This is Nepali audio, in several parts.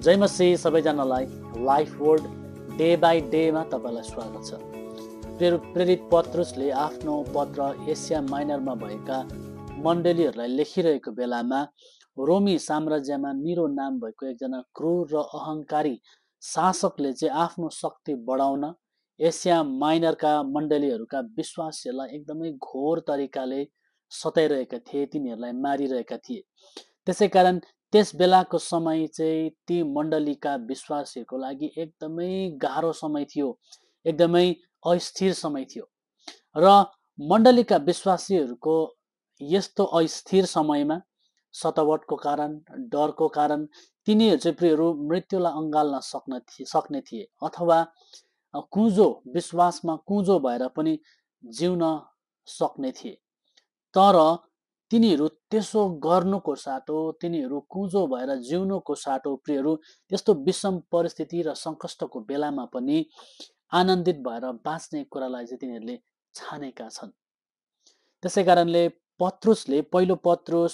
जय मसीह सबैजनालाई लाइफ वर्ड डे बाई डेमा तपाईँलाई स्वागत छ। प्रेरित पत्रुसले आफ्नो पत्र एसिया माइनरमा भएका मण्डलीहरूलाई लेखिरहेको बेलामा रोमी साम्राज्यमा निरो नाम भएको एकजना क्रूर र अहङ्कारी शासकले चाहिँ आफ्नो शक्ति बढाउन एसिया माइनरका मण्डलीहरूका विश्वासीहरूलाई एकदमै घोर तरिकाले सताइरहेका थिए, तिनीहरूलाई मारिरहेका थिए। त्यसै कारण त्यस बेलाको समय चाहिँ ती मण्डलीका विश्वासीहरूको लागि एकदमै गाह्रो समय थियो, एकदमै अस्थिर समय थियो। र मण्डलीका विश्वासीहरूको यस्तो अस्थिर समयमा सतावटको कारण, डरको कारण तिनीहरू चाहिँ प्रियहरू मृत्युलाई अँगाल्न सक्ने थिए अथवा कुँजो विश्वासमा कुँजो भएर पनि जिउन सक्ने थिए। तर तिनीहरू त्यसो गर्नुको साटो, तिनीहरू कुँजो भएर जिउनुको साटो प्रियहरू त्यस्तो विषम परिस्थिति र सङ्कष्टको बेलामा पनि आनन्दित भएर बाँच्ने कुरालाई चाहिँ तिनीहरूले छानेका छन्। त्यसै कारणले पत्रुसले पहिलो पत्रुस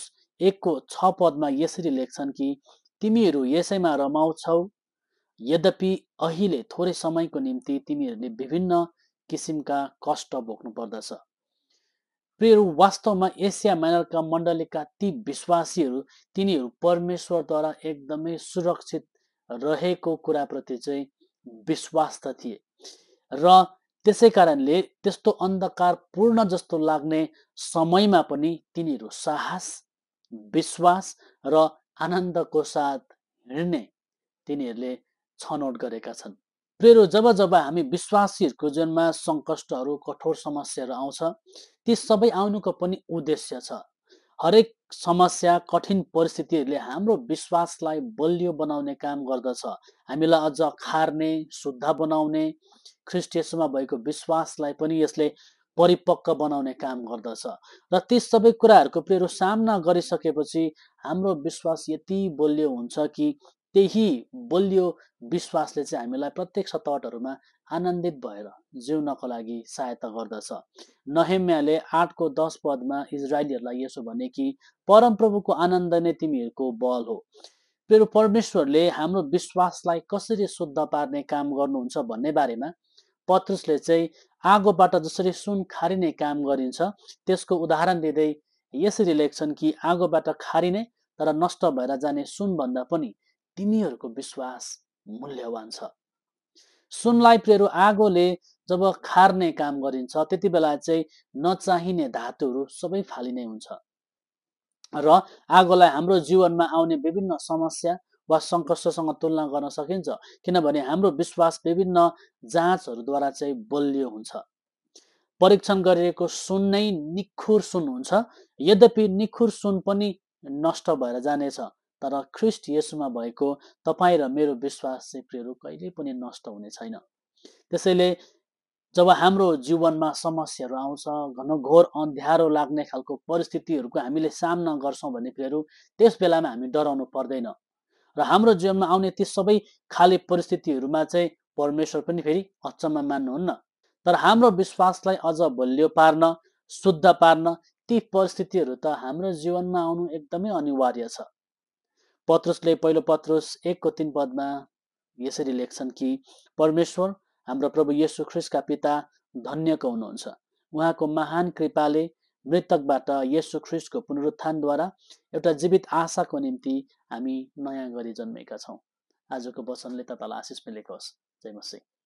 1:6 यसरी लेख्छन् कि तिमीहरू यसैमा रमाउँछौ, यद्यपि अहिले थोरै समयको निम्ति तिमीहरूले विभिन्न किसिमका कष्ट भोग्नु पर्दछ। प्रियहरू, वास्तवमा एसिया माइनरका मण्डलीका ती विश्वासीहरू तिनीहरू परमेश्वरद्वारा एकदमै सुरक्षित रहेको कुराप्रति चाहिँ विश्वास त थिए र त्यसै कारणले त्यस्तो अन्धकारपूर्ण जस्तो लाग्ने समयमा पनि तिनीहरू साहस, विश्वास र आनन्दको साथ हिँड्ने तिनीहरूले छनौट गरेका छन्। प्रियहरू, जब जब हामी विश्वासीहरूको जीवनमा सङ्कष्टहरू, कठोर समस्याहरू आउँछ, ती सबै आउनुको पनि उद्देश्य छ। हरेक समस्या, कठिन परिस्थितिहरूले हाम्रो विश्वासलाई बलियो बनाउने काम गर्दछ, हामीलाई अझ खार्ने, शुद्ध बनाउने, ख्रीष्ट येशूमा भएको विश्वासलाई पनि यसले परिपक्व बनाउने काम गर्दछ। र ती सबै कुराहरूको प्रियहरू सामना गरिसकेपछि हाम्रो विश्वास यति बलियो हुन्छ कि त्यही बलियो विश्वासले चाहिँ हामीलाई प्रत्येक सतावटहरूमा आनन्दित भएर जिउनको लागि सहायता गर्दछ। नहेम्याले 8:10 इजरायलीहरूलाई यसो भने कि परमप्रभुको आनन्द नै तिमीहरूको बल हो। प्रिय परमेश्वरले हाम्रो विश्वासलाई कसरी शुद्ध पार्ने काम गर्नुहुन्छ भन्ने बारेमा पत्रुसले चाहिँ आगोबाट जसरी सुन खारिने काम गरिन्छ त्यसको उदाहरण दिँदै यसरी लेख्छन् कि आगोबाट खारिने तर नष्ट भएर जाने सुनभन्दा पनि तिमीहरूको विश्वास मूल्यवान छ। सुनलाई प्रियहरू आगोले जब खार्ने काम गरिन्छ त्यति बेला चाहिँ नचाहिने धातुहरू सबै फालिने हुन्छ र आगोलाई हाम्रो जीवनमा आउने विभिन्न समस्या वा सङ्कष्टसँग तुलना गर्न सकिन्छ, किनभने हाम्रो विश्वास विभिन्न जाँचहरूद्वारा चाहिँ बलियो हुन्छ। परीक्षण गरिएको सुन नै निखुर सुन हुन्छ, यद्यपि निखुर सुन पनि नष्ट भएर जानेछ, तर ख्रीष्ट येशूमा भएको तपाईँ र मेरो विश्वास चाहिँ प्रियहरू कहिल्यै पनि नष्ट हुने छैन। त्यसैले जब हाम्रो जीवनमा समस्याहरू आउँछ, घनघोर अँध्यारो लाग्ने खालको परिस्थितिहरूको हामीले सामना गर्छौँ भने प्रियहरू त्यस बेलामा हामी डराउनु पर्दैन र हाम्रो जीवनमा आउने ती सबै खाली परिस्थितिहरूमा चाहिँ परमेश्वर पनि फेरि अचम्म मान्नुहुन्न, तर हाम्रो विश्वासलाई अझ बलियो पार्न, शुद्ध पार्न ती परिस्थितिहरू त हाम्रो जीवनमा आउनु एकदमै अनिवार्य छ। पत्रुसले पहिलो पत्रुस 1:3 यसरी लेख्छन् कि परमेश्वर हाम्रो प्रभु येशू ख्रीष्टका पिता धन्यको हुनुहुन्छ। उहाँको महान कृपाले मृतकबाट येशू ख्रीष्टको पुनरुत्थानद्वारा एउटा जीवित आशाको निम्ति हामी नयाँ गरी जन्मेका छौँ। आजको वचनले तपाईँलाई आशिष मिलेको होस्। जय मसीह।